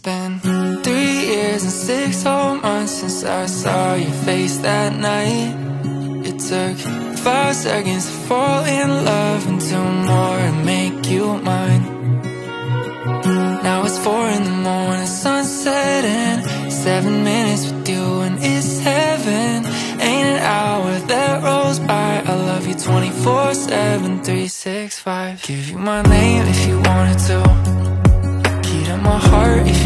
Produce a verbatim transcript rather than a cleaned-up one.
been three years and six whole months since I saw your face that night. It took five seconds to fall in love and two more to make you mine. Now it's four in the morning, sunset, and seven minutes with you and it's heaven. Ain't an hour that rolls by. I love you twenty-four seven, three sixty-five. Give you my name if you wanted to. Key to my heart if you